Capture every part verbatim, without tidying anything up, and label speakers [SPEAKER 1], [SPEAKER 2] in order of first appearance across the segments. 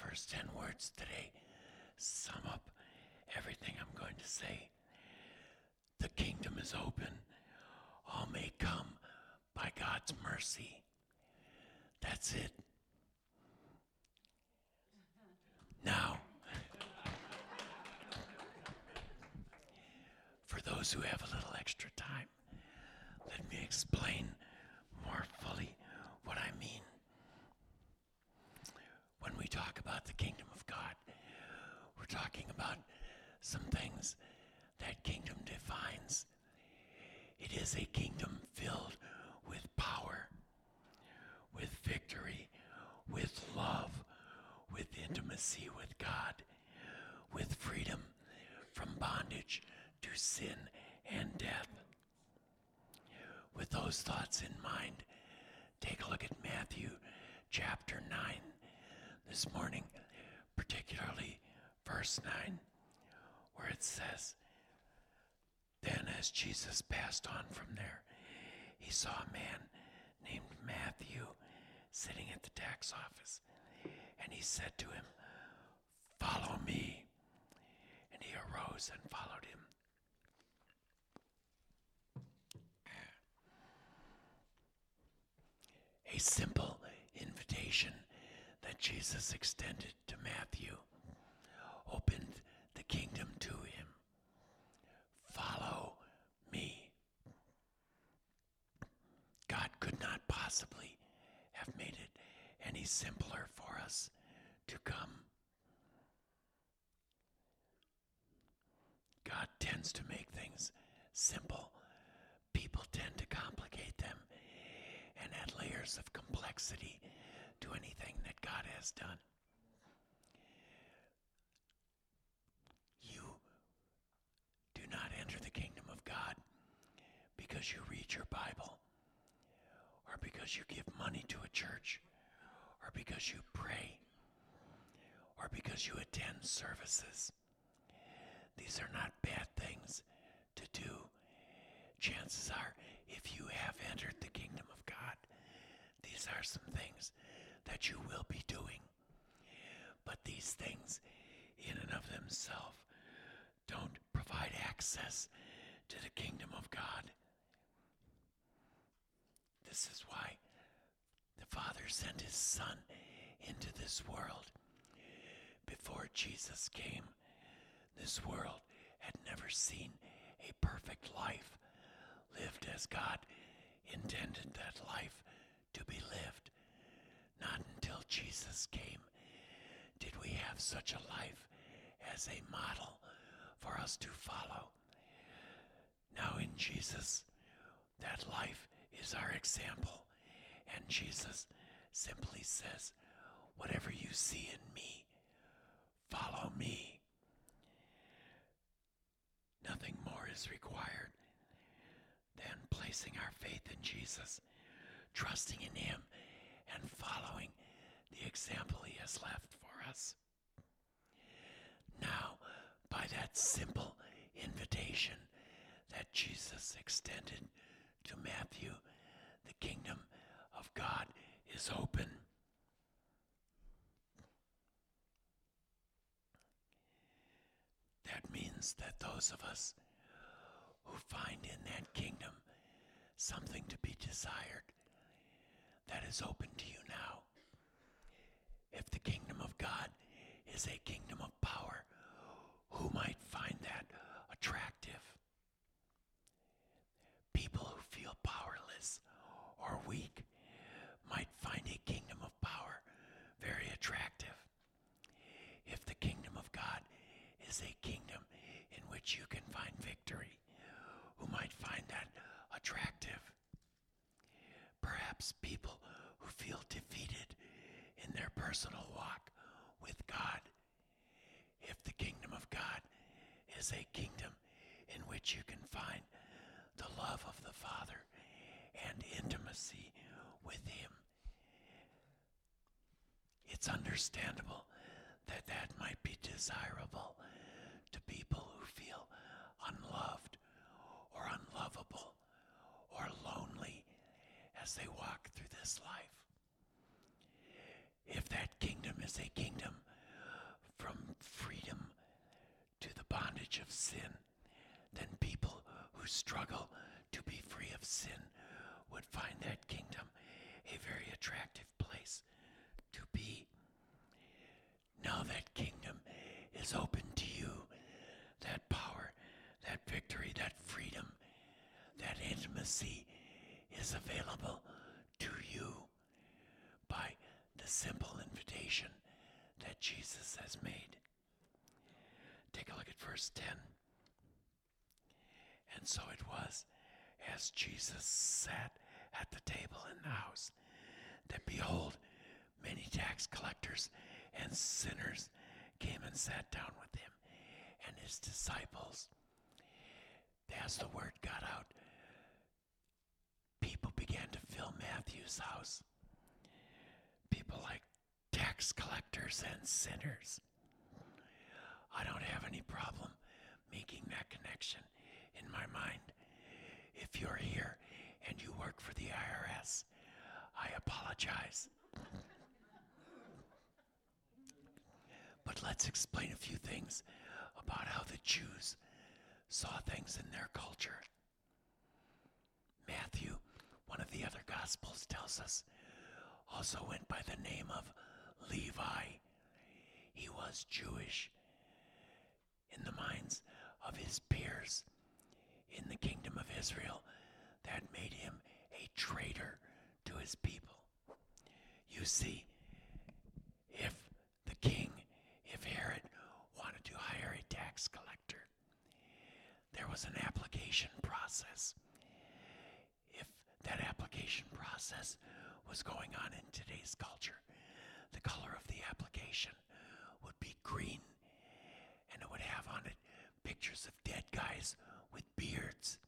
[SPEAKER 1] first ten words today sum up everything I'm going to say. The kingdom is open. All may come by God's mercy. That's it. Now, for those who have a little extra time, let me explain more fully what I mean. When we talk about the kingdom of God, we're talking about some things that kingdom defines. It is a kingdom filled with power, with victory, with love, with intimacy with God, with freedom from bondage to sin and death. With those thoughts in mind, take a look at Matthew chapter nine this morning, particularly verse nine, where it says, "Then as Jesus passed on from there, he saw a man named Matthew sitting at the tax office, and he said to him, 'Follow me.' And he arose and followed him." A simple invitation that Jesus extended to Matthew opened the kingdom to him. Follow me. God could not possibly have made it any simpler for us to come. God tends to make things simple. People tend to complicate them and add layers of complexity to anything that God has done. You do not enter the kingdom of God because you read your Bible, or because you give money to a church, or because you pray, or because you attend services. These are not bad things to do. Chances are, if you have entered the kingdom of God, these are some things that you will be doing. But these things, in and of themselves, don't provide access to the kingdom of God. This is why the Father sent his Son into this world. Before Jesus came, this world had never seen a perfect life lived as God intended that life to be lived. Not until Jesus came did we have such a life as a model for us to follow. Now in Jesus, that life is our example, and Jesus simply says, "Whatever you see in me, follow me." Nothing more is required than placing our faith in Jesus, trusting in him, and following the example he has left for us. Now, by that simple invitation that Jesus extended to Matthew, the kingdom of God is open. That means that those of us who find in that kingdom something to be desired, that is open to you now. If the kingdom of God is a kingdom of power, who might find that attractive? People who feel powerless or weak might find a kingdom of power very attractive. If the kingdom of God is a kingdom in which you can find victory, who might find that attractive? Perhaps people who feel defeated in their personal walk with God. If the kingdom of God is a kingdom in which you can find the love of the Father and intimacy with him, it's understandable that that might be desirable to people who feel unloved or unlovable or lonely as they walk through this life. If that kingdom is a kingdom bondage of sin, then people who struggle to be free of sin would find that kingdom a very attractive place to be. Now that kingdom is open to you. That power, that victory, that freedom, that intimacy is available to you by the simple invitation that Jesus has made. Take a look at verse ten. And so it was, as Jesus sat at the table in the house, that behold, many tax collectors and sinners came and sat down with him and his disciples. As the word got out, people began to fill Matthew's house. People like tax collectors and sinners. I don't have any problem making that connection in my mind. If you're here and you work for the I R S, I apologize. But let's explain a few things about how the Jews saw things in their culture. Matthew, one of the other Gospels, tells us, also went by the name of Levi. He was Jewish. In the minds of his peers in the kingdom of Israel, that made him a traitor to his people. You see, if the king, if Herod wanted to hire a tax collector, there was an application process. If that application process was going on in today's culture, the color of the application would be green, and it would have on it pictures of dead guys with beards.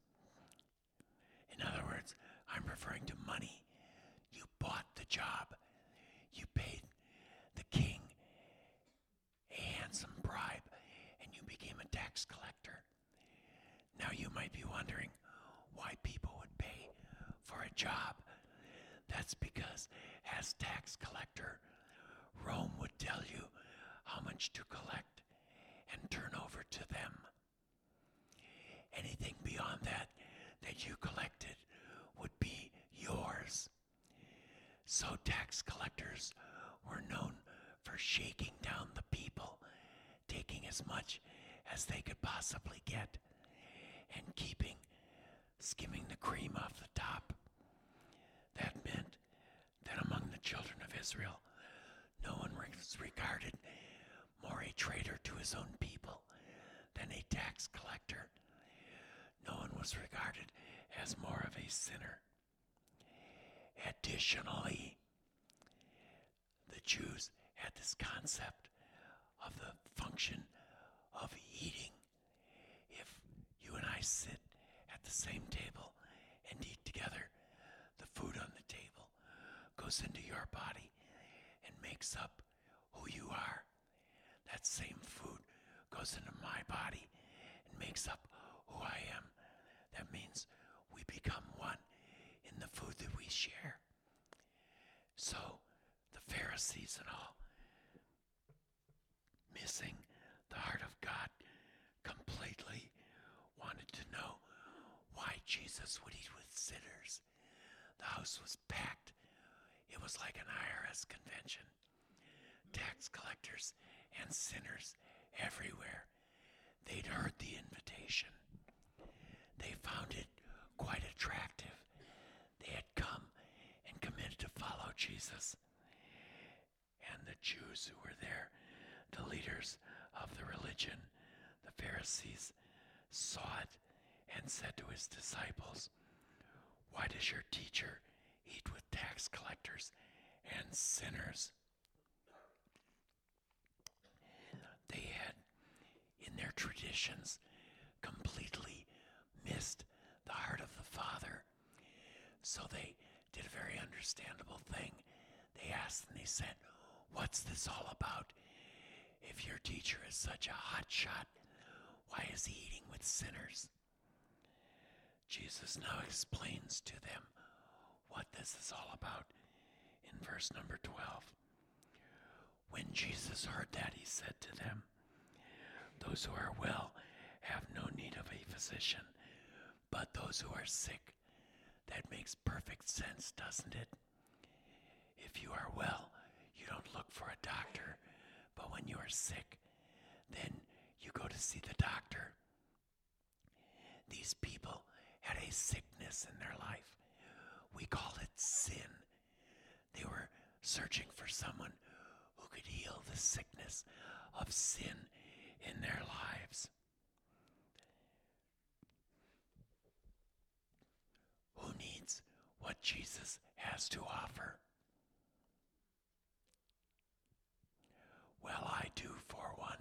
[SPEAKER 1] In other words, I'm referring to money. You bought the job. You paid the king a handsome bribe, and you became a tax collector. Now you might be wondering why people would pay for a job. That's because as tax collector, Rome would tell you how much to collect and turn over to them. Anything beyond that that you collected would be yours. So tax collectors were known for shaking down the people, taking as much as they could possibly get, and keeping, skimming the cream off the top. That meant that among the children of Israel, no one was regarded more a traitor to his own people than a tax collector. No one was regarded as more of a sinner. Additionally, the Jews had this concept of the function of eating. If you and I sit at the same table and eat together, the food on the table goes into your body and makes up who you are. That same food goes into my body and makes up who I am. That means we become one in the food that we share. So the Pharisees and all, missing the heart of God completely, wanted to know why Jesus would eat with sinners. The house was packed. It was like an I R S convention. Tax collectors and sinners everywhere. They'd heard the invitation. They found it quite attractive. They had come and committed to follow Jesus. And the Jews who were there, the leaders of the religion, the Pharisees, saw it and said to his disciples, "Why does your teacher eat with tax collectors and sinners?" They had, in their traditions, completely missed the heart of the Father. So they did a very understandable thing. They asked and they said, "What's this all about? If your teacher is such a hot shot, why is he eating with sinners?" Jesus now explains to them what this is all about in verse number twelve. When Jesus heard that, he said to them, "Those who are well have no need of a physician, but those who are sick. That makes perfect sense, doesn't it? If you are well, you don't look for a doctor, but when you are sick, then you go to see the doctor. These people had a sickness in their life. We call it sin. They were searching for someone who could heal the sickness of sin in their lives. Who needs what Jesus has to offer? Well, I do, for one.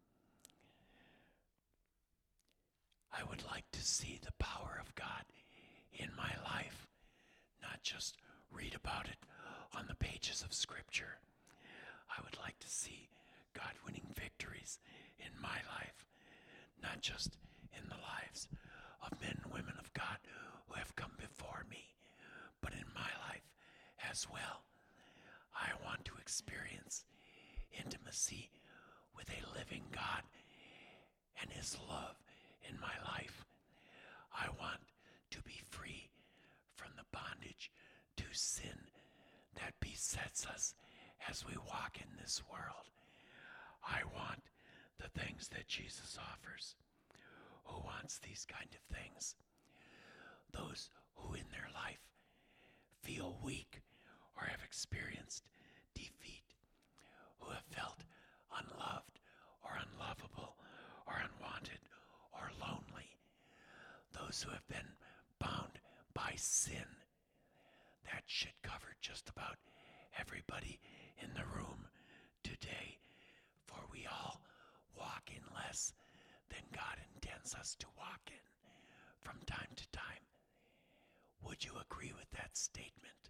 [SPEAKER 1] I would like to see the power of God in my life, not just read about it on the pages of Scripture. I would like to see God winning victories in my life, not just in the lives of men and women of God who have come before me, but in my life as well. I want to experience intimacy with a living God and His love in my life. I want to be free from the bondage to sin that besets us as we walk in this world. I want the things that Jesus offers. Who wants these kind of things? Those who in their life feel weak or have experienced defeat, who have felt unloved or unlovable or unwanted or lonely, those who have been bound by sin. That should cover just about everybody in the room today, for we all walk in less than God intends us to walk in from time to time. Would you agree with that statement?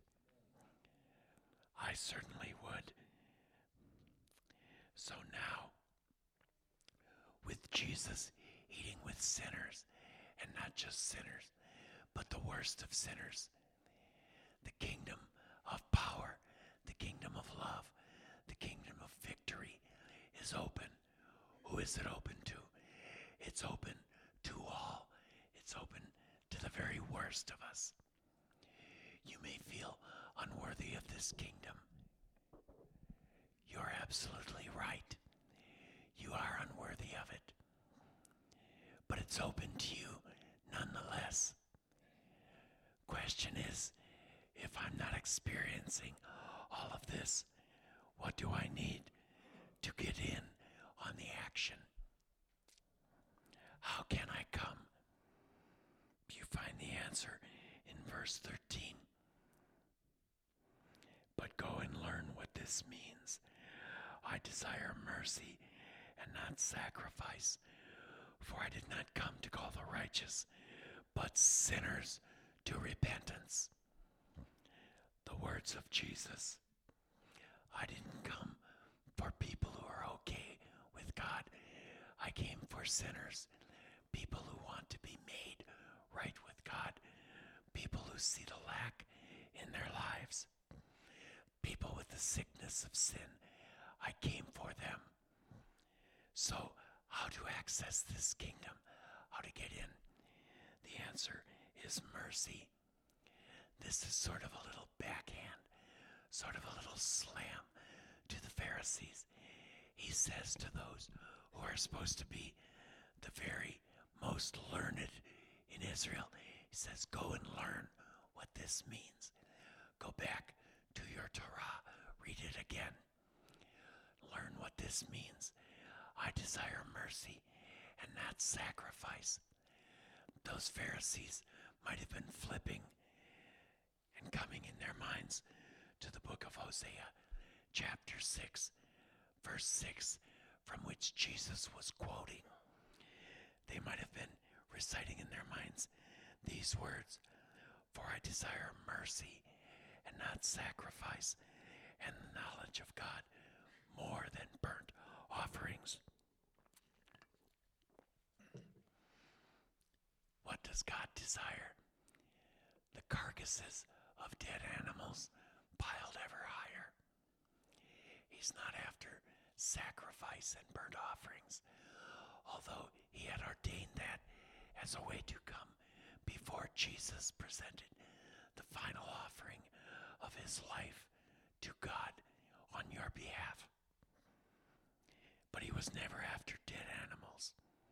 [SPEAKER 1] I certainly would. So now, with Jesus eating with sinners, and not just sinners, but the worst of sinners, the kingdom of power, the kingdom of love, the kingdom of victory is open. Who is it open to? It's open to all. It's open to the very worst of us. You may feel unworthy of this kingdom. You're absolutely right. You are unworthy of it. But it's open to you nonetheless. Question is, if I'm not experiencing all of this, what do I need to get in on the action? How can I come? You find the answer in verse thirteen. But go and learn what this means. I desire mercy and not sacrifice, for I did not come to call the righteous, but sinners to repentance. The words of Jesus. I didn't come for people who are okay with God. I came for sinners, people who want to be made right with God, people who see the lack in their lives, people with the sickness of sin. I came for them. So, how to access this kingdom? How to get in? The answer is mercy. This is sort of a little backhand, sort of a little slam to the Pharisees. He says to those who are supposed to be the very most learned in Israel, he says, go and learn what this means. Go back to your Torah, read it again. Learn what this means. I desire mercy and not sacrifice. Those Pharisees might have been flipping and coming in their minds to the book of Hosea, chapter six, verse six, from which Jesus was quoting. They might have been reciting in their minds these words, for I desire mercy and not sacrifice, and the knowledge of God more than burnt offerings. What does God desire? The carcasses of dead animals piled ever higher. He's not after sacrifice and burnt offerings, although he had ordained that as a way to come before Jesus presented the final offering of his life to God on your behalf. But he was never after dead animals.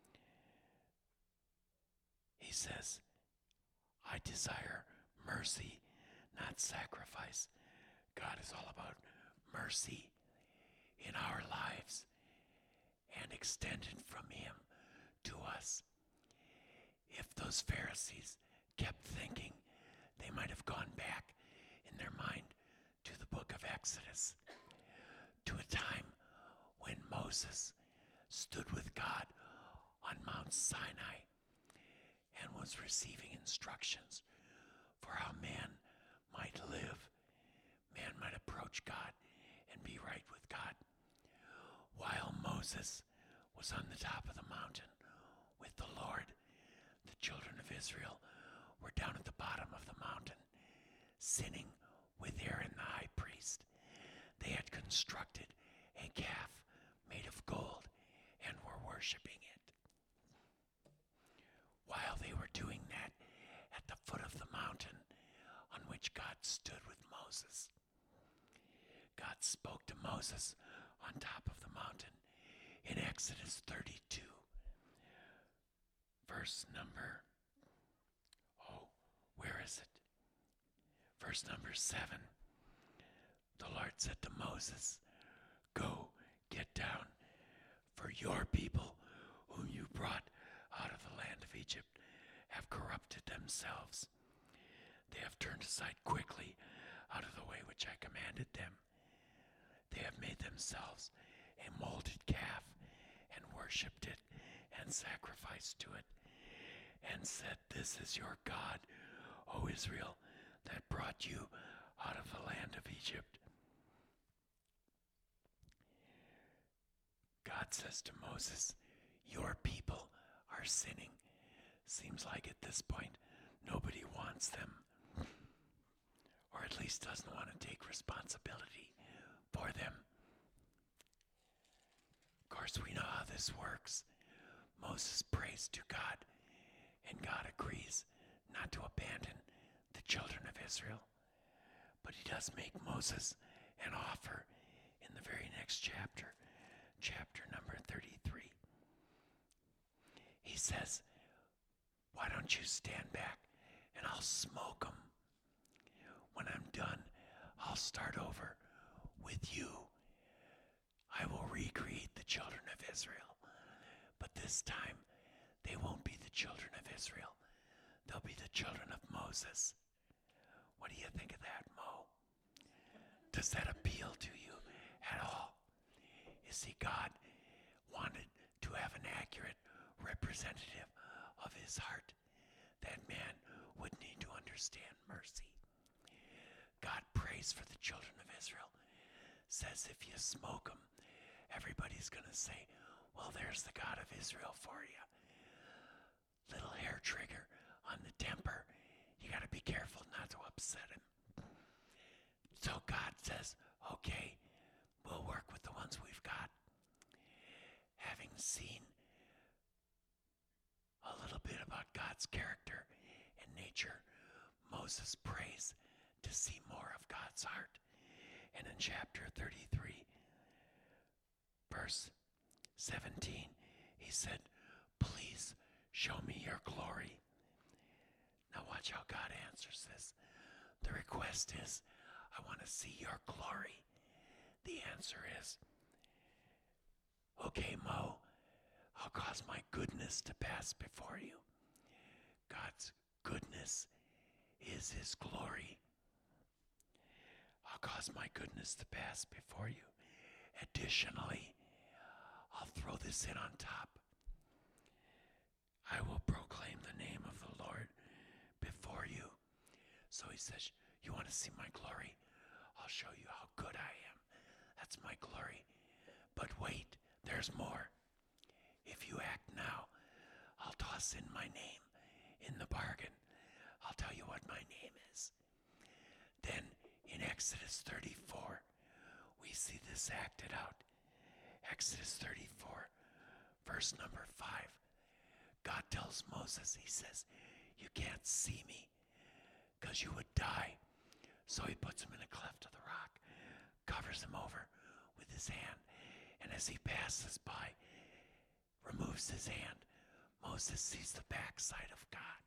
[SPEAKER 1] He says, I desire mercy, not sacrifice. God is all about mercy in our lives and extended from him to us. If those Pharisees kept thinking, they might have gone back in their mind to the book of Exodus, to a time when Moses stood with God on Mount Sinai and was receiving instructions for how man might live, man might approach God and be right with God. While Moses was on the top of the mountain with the Lord, the children of Israel were down at the bottom of the mountain, sinning with Aaron the high priest. They had constructed a calf made of gold and were worshiping it. While they were doing that at the foot of the mountain on which God stood with Moses, God spoke to Moses on top of the mountain in Exodus thirty-two, verse number, oh, where is it? Verse number seven. The Lord said to Moses, go, get down, for your people whom you brought out of the land of Egypt have corrupted themselves. They have turned aside quickly out of the way which I commanded them. They have made themselves a molded calf and worshipped it and sacrificed to it and said, this is your God, O Israel, that brought you out of the land of Egypt. God says to Moses, your people are sinning. Seems like at this point, nobody wants them, or at least doesn't want to take responsibility for them. Of course, we know how this works. Moses prays to God, and God agrees not to abandon the children of Israel. But he does make Moses an offer in the very next chapter, chapter number thirty-three. He says, why don't you stand back and I'll smoke them. When I'm done, I'll start over with you. I will recreate the children of Israel. But this time, they won't be the children of Israel. They'll be the children of Moses. What do you think of that, Mo? Does that appeal to you at all? You see, God wanted to have an accurate representative of his heart, that man would need to understand mercy. God prays for the children of Israel, says if you smoke them, everybody's going to say, well, there's the God of Israel for you. Little hair trigger on the temper. You got to be careful not to upset him. So God says, okay, we'll work with the ones we've got. Having seen a little bit about God's character and nature, Moses prays to see more of God's heart. And in chapter thirty-three, verse seventeen, he said, please show me your glory. Now watch how God answers this. The request is, I want to see your glory. The answer is, okay, Mo, I'll cause my goodness to pass before you. God's goodness is his glory. I'll cause my goodness to pass before you. Additionally, I'll throw this in on top. I will proclaim the name of the Lord before you. So he says, you want to see my glory? I'll show you how good I am. That's my glory. But wait, there's more. If you act now, I'll toss in my name in the bargain. I'll tell you what my name is. Then in Exodus thirty-four, we see this acted out. Exodus thirty-four, verse number five, God tells Moses, he says, you can't see me because you would die. So he puts him in a cleft of the rock, covers him over with his hand, and as he passes by, removes his hand, Moses sees the backside of God.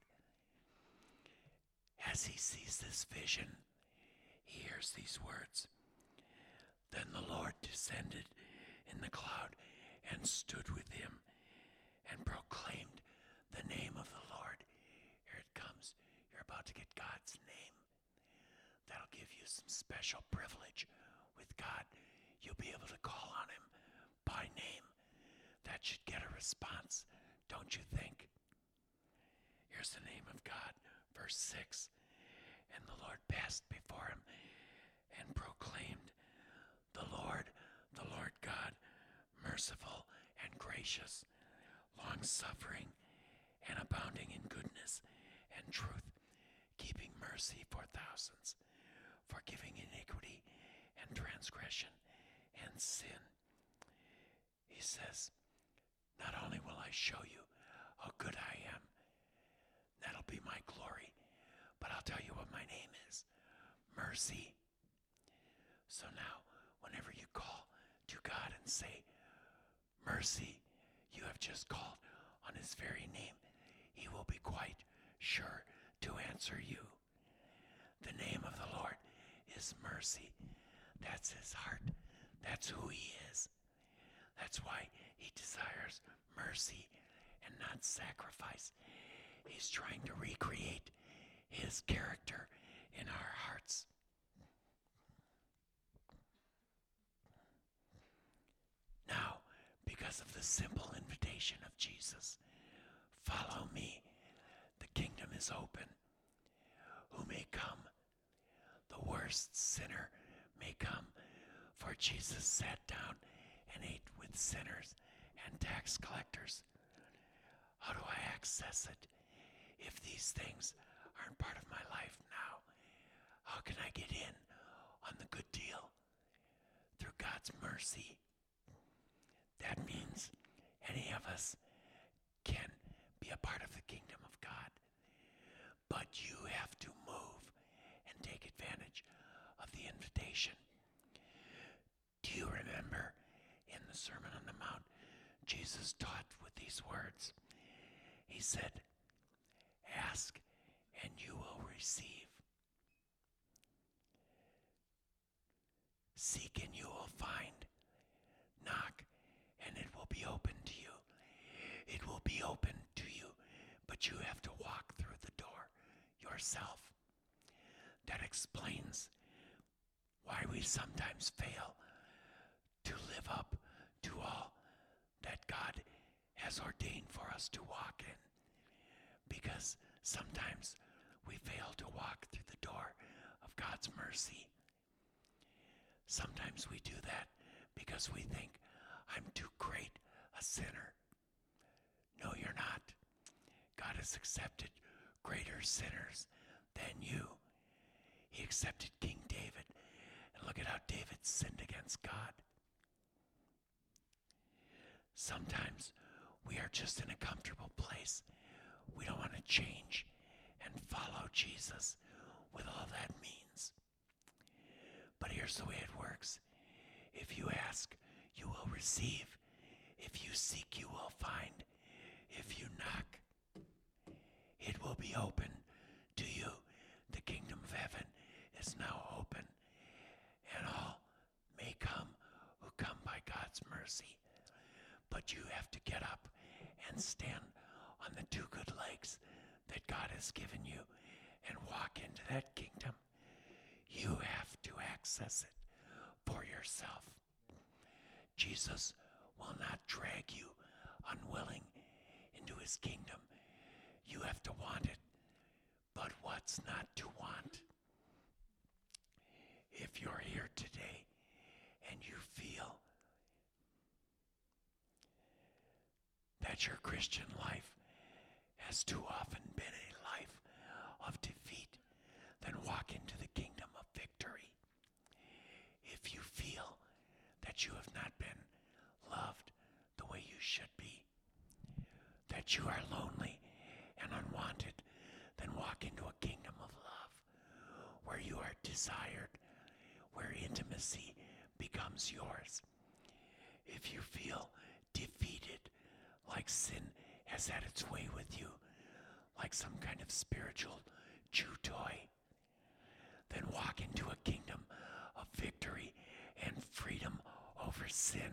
[SPEAKER 1] As he sees this vision, he hears these words. Then the Lord descended in the cloud and stood with him and proclaimed the name of the Lord. Here it comes. You're about to get God's name. That'll give you some special privilege with God. You'll be able to call on him by name. That should get a response, don't you think? Here's the name of God, verse six. And the Lord passed before him and proclaimed, the Lord, the Lord God, merciful and gracious, long-suffering and abounding in goodness and truth, keeping mercy for thousands, forgiving iniquity and transgression and sin. He says, not only will I show you how good I am, that'll be my glory, but I'll tell you what my name is, mercy. So now, whenever you call to God and say, mercy, you have just called on his very name, he will be quite sure to answer you. The name of the Lord is mercy. That's his heart. That's who he is. That's why he desires mercy and not sacrifice. He's trying to recreate his character in our hearts. Now, because of the simple invitation of Jesus, follow me. The kingdom is open. Who may come? The worst sinner may come, for Jesus sat down and ate with sinners and tax collectors. How do I access it? If these things aren't part of my life now, how can I get in on the good deal? Through God's mercy. That means any of us can be a part of the kingdom of God. But you have to move and take advantage of the invitation. Do you remember in the Sermon on the Mount, Jesus taught with these words? He said, ask and you will receive. Seek and you will find. Knock and it will be open to you. It will be open to you, but you have to walk through the door yourself. That explains why we sometimes fail to live up to all that God has ordained for us to walk in. Because sometimes we fail to walk through the door of God's mercy. Sometimes we do that because we think, I'm too great a sinner. No, you're not. God has accepted greater sinners than you. He accepted King David. And look at how David sinned against God. Sometimes we are just in a comfortable place. We don't want to change and follow Jesus with all that means. But here's the way it works. If you ask, you will receive. If you seek, you will find. If you knock, it will be open to you. The kingdom of heaven is now open, and all may come who come by God's mercy. But you have to get up and stand on the two good legs that God has given you and walk into that kingdom. You have to access it for yourself. Jesus will not drag you unwilling into his kingdom. You have to want it. But what's not to want? If you're here today and you feel that your Christian life has too often been a life of defeat, then walk into the kingdom of victory. If you feel that you have not been loved the way you should be, that you are lonely and unwanted, then walk into a kingdom of love where you are desired, where intimacy becomes yours. If you feel defeated, like sin has had its way with you, like some kind of spiritual chew toy, then walk into a kingdom of victory and freedom over sin.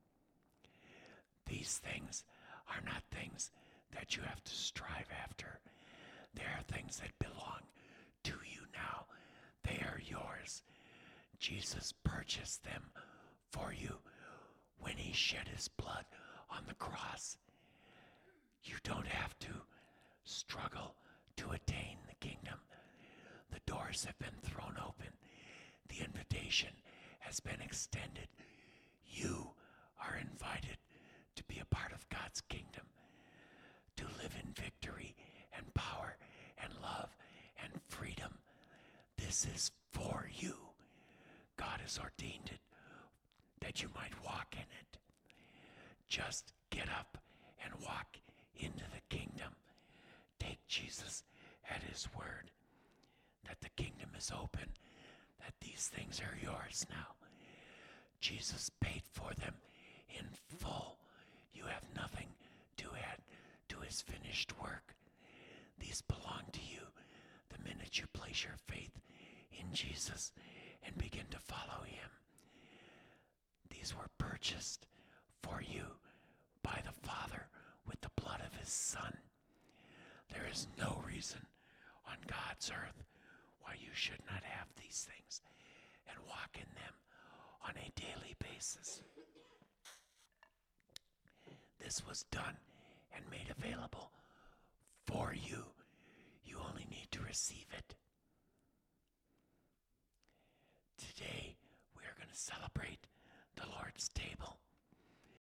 [SPEAKER 1] These things are not things that you have to strive after. They are things that belong to you now. They are yours. Jesus purchased them for you when he shed his blood on the cross. You don't have to struggle to attain the kingdom. The doors have been thrown open. The invitation has been extended. You are invited to be a part of God's kingdom, to live in victory and power and love and freedom. This is for you. God has ordained it that you might walk in it. Just get up and walk into the kingdom. Take Jesus at his word that the kingdom is open, that these things are yours now. Jesus paid for them in full. You have nothing to add to his finished work. These belong to you the minute you place your faith in Jesus and begin to follow him. These were purchased for you by the Father with the blood of his Son. There is no reason on God's earth why you should not have these things and walk in them on a daily basis. This was done and made available for you. You only need to receive it. Today, we are going to celebrate the Lord's table.